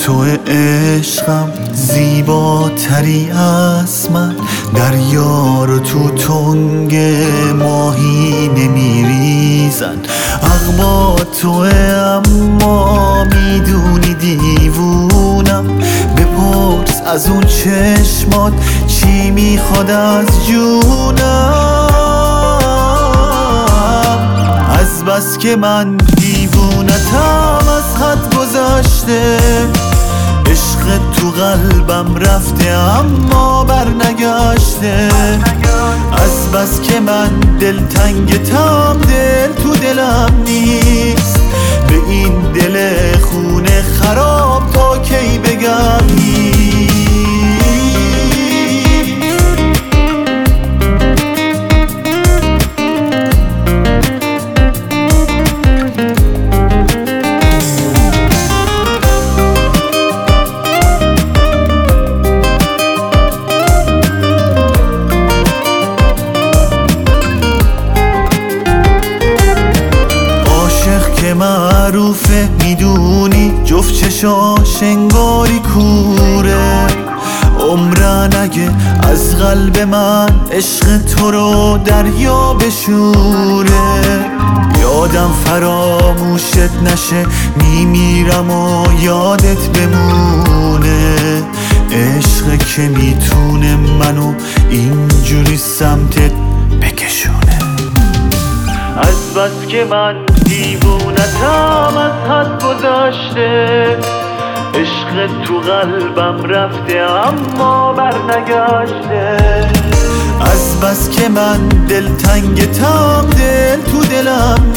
تو عشقم زیباتری از من، دریا رو تو تنگ ماهی نمیریزن. حق با توه اما میدونی دیوونم، بپرس از اون چشمات چی میخواد از جونم. از بس که من دیوونتم از حد گذشته، عشق تو قلبم رفته اما برنگشته. از بس که من دلتنگتم دل تو دلم نیست، به این دل خونه خراب تا کی بگم معروفه میدونی، جفت چشاش انگاری کوره. عمرن اگه از قلب من عشق تو رو دریا بشوره. یادم فراموشت نشه، میمیرم و یادت بمونه. عشق که میتونه منو اینجوری سمتت بکشونه. از بس که من دیوونتم از حد گذشته، عشق تو قلبم رفته اما برنگشته. از بس که من دلتنگتم دل تو دلم